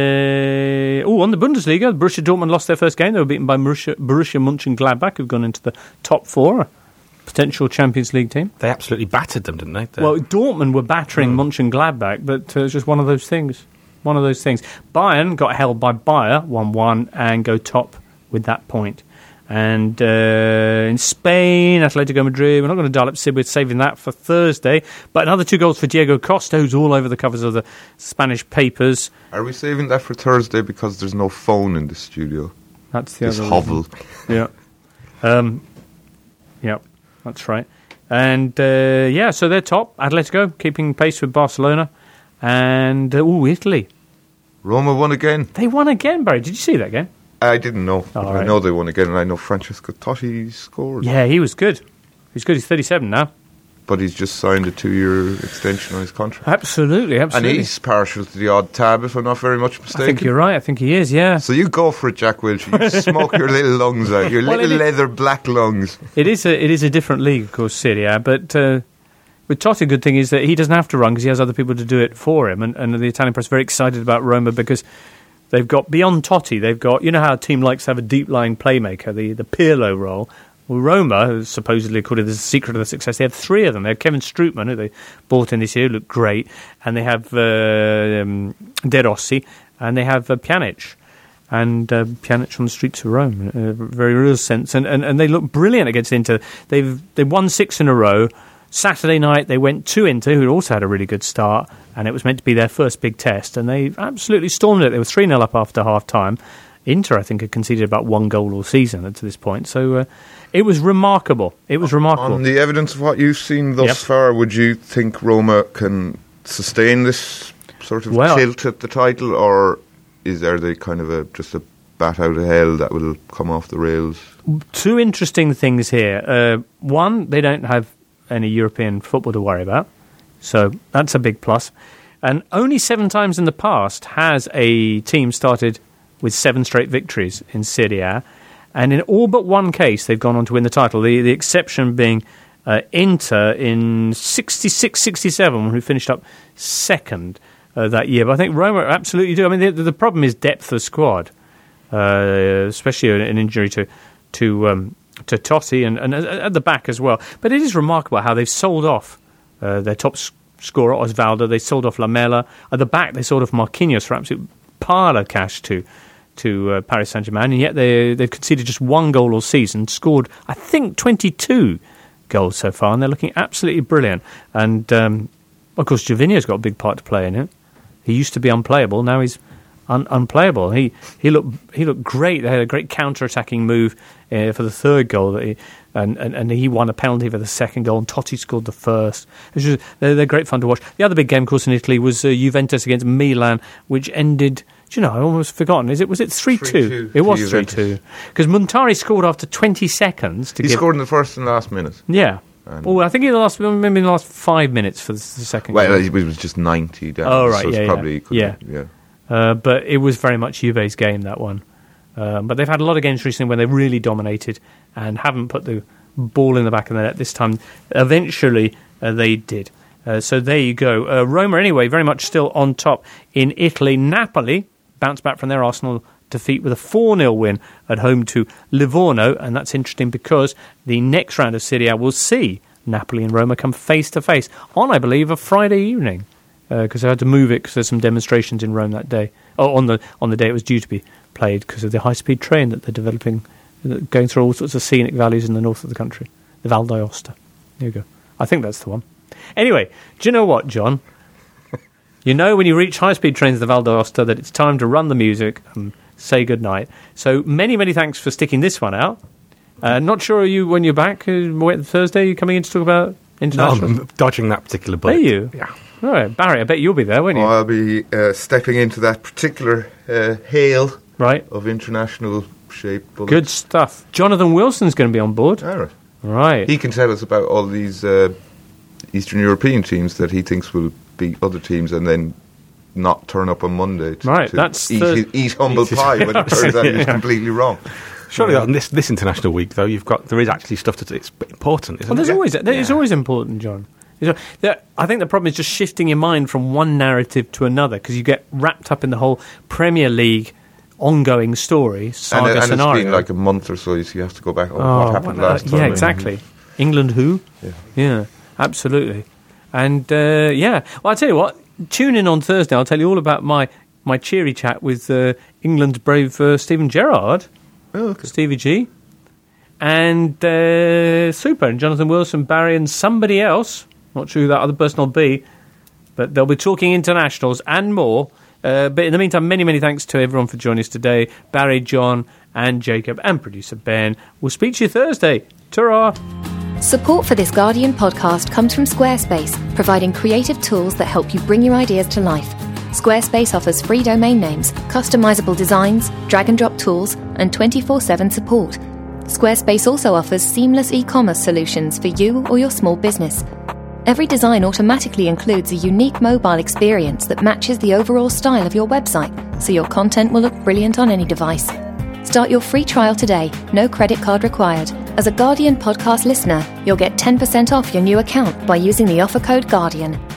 uh, oh, on the Bundesliga, Borussia Dortmund lost their first game. They were beaten by Borussia, Borussia Mönchengladbach, who've gone into the top four, potential Champions League team. They absolutely battered them, didn't they? They're... Well, Dortmund were battering mm. Mönchengladbach, but uh, it was just one of those things. One of those things. Bayern got held by Bayer, one one, and go top with that point. And uh, in Spain, Atletico Madrid, we're not going to dial up Sid, we're saving that for Thursday. But another two goals for Diego Costa, who's all over the covers of the Spanish papers. Are we saving that for Thursday because there's no phone in the studio? That's the this other hovel. Yeah. Um, yeah, that's right. And, uh, yeah, so they're top. Atletico, keeping pace with Barcelona. And, uh, ooh, Italy. Roma won again. They won again, Barry. Did you see that game? I didn't know. Oh, I right. know they won again, and I know Francesco Totti scored. Yeah, he was good. He's good. He's thirty-seven now. But he's just signed a two-year extension on his contract. Absolutely, absolutely. And he's partial to the odd tab, if I'm not very much mistaken. I think you're right. I think he is, yeah. So you go for it, Jack Wilshere. You smoke your little lungs out, your well, little leather black lungs. It is a it is a different league, of course, Serie A, but... Uh, With Totti, good thing is that he doesn't have to run because he has other people to do it for him. And, and the Italian press are very excited about Roma because they've got, beyond Totti, they've got, you know how a team likes to have a deep-lying playmaker, the, the Pirlo role. Well, Roma, supposedly, according to the secret of the success, they have three of them. They have Kevin Strootman, who they bought in this year, who looked great. And they have uh, um, De Rossi, and they have uh, Pjanic. And uh, Pjanic from the streets of Rome, in a very real sense. And, and, and they look brilliant against Inter. They've, they've won six in a row. Saturday night, they went to Inter, who also had a really good start, and it was meant to be their first big test, and they absolutely stormed it. They were three nil up after half-time. Inter, I think, had conceded about one goal all season to this point, so uh, it was remarkable. It was remarkable. On the evidence of what you've seen thus yep. far, would you think Roma can sustain this sort of well, tilt at the title, or is there the kind of a just a bat out of hell that will come off the rails? Two interesting things here. Uh, one, they don't have any European football to worry about. So that's a big plus. And only seven times in the past has a team started with seven straight victories in Serie A. And in all but one case, they've gone on to win the title. The, the exception being uh, Inter in sixty-six sixty-seven, who finished up second uh, that year. But I think Roma absolutely do. I mean, the, the problem is depth of squad, uh, especially an injury to... to um, to Totti and, and at the back as well. But it is remarkable how they've sold off uh, their top sc- scorer, Osvaldo. They sold off Lamela. At the back, they sold off Marquinhos for absolute pile of cash to to uh, Paris Saint-Germain, and yet they, they've conceded just one goal all season, scored, I think, twenty-two goals so far, and they're looking absolutely brilliant. And, um, of course, Gervinho's got a big part to play in it. He used to be unplayable. Now he's un- unplayable. He he looked he looked great. They had a great counter-attacking move uh, for the third goal, that he, and, and and he won a penalty for the second goal, and Totti scored the first. It's just, they're, they're great fun to watch. The other big game, of course, in Italy was uh, Juventus against Milan, which ended. Do you know? I almost forgotten. Is it was it three two? It was three two because Montari scored after twenty seconds. To he give, scored in the first and last minute. Yeah. And Oh, I think in the last maybe in the last five minutes for the, the second. Well, goal. it was just ninety down. Oh, right, so it's yeah, probably yeah. couldn't- yeah. Uh, but it was very much Juve's game, that one. Um, but they've had a lot of games recently when they really dominated and haven't put the ball in the back of the net. This time, eventually, uh, they did. Uh, so there you go. Uh, Roma, anyway, very much still on top in Italy. Napoli bounced back from their Arsenal defeat with a four nil win at home to Livorno. And that's interesting because the next round of Serie A will see Napoli and Roma come face-to-face on, I believe, a Friday evening. Because uh, I had to move it because there's some demonstrations in Rome that day. Oh, on the on the day it was due to be played because of the high-speed train that they're developing, going through all sorts of scenic valleys in the north of the country, the Val d'Aosta. There you go. I think that's the one. Anyway, do you know what, John? You know when you reach high-speed trains in the Val d'Aosta that it's time to run the music and say goodnight. So many, many thanks for sticking this one out. Uh, not sure you when you're back, uh, Thursday, you're coming in to talk about international? No, I'm dodging that particular bullet. Are you? Yeah. All right, Barry, I bet you'll be there, won't you? Oh, I'll be uh, stepping into that particular uh, hail Right. of international shape bullets. Good stuff. Jonathan Wilson's going to be on board. All right. Right. He can tell us about all these uh, Eastern European teams that he thinks will beat other teams and then not turn up on Monday to, Right, to that's eat, the- eat humble pie when it turns out he's completely wrong. Surely on this this international week though, you've got there is actually stuff that it's important, isn't Well, there's it? always there is Yeah. always important, John. There's a- there- I think the problem is just shifting your mind from one narrative to another because you get wrapped up in the whole Premier League ongoing story And, saga uh, and scenario. it's been like a month or so, so you have to go back. Oh, Oh, what happened well, uh, last time? Yeah, exactly. England who? Yeah. Yeah, absolutely. And uh, yeah, well, I'll tell you what. Tune in on Thursday. I'll tell you all about my my cheery chat with uh, England's brave uh, Stephen Gerrard, Oh, okay. Stevie G, and uh, Super, and Jonathan Wilson, Barry, and somebody else. Not sure who that other person will be, but they'll be talking internationals and more. Uh, but in the meantime, many, many thanks to everyone for joining us today. Barry, John, and Jacob, and producer Ben. We'll speak to you Thursday. Ta-ra! Support for this Guardian podcast comes from Squarespace, providing creative tools that help you bring your ideas to life. Squarespace offers free domain names, customizable designs, drag-and-drop tools, and twenty-four seven support. Squarespace also offers seamless e-commerce solutions for you or your small business. Every design automatically includes a unique mobile experience that matches the overall style of your website, so your content will look brilliant on any device. Start your free trial today, no credit card required. As a Guardian podcast listener, you'll get ten percent off your new account by using the offer code GUARDIAN.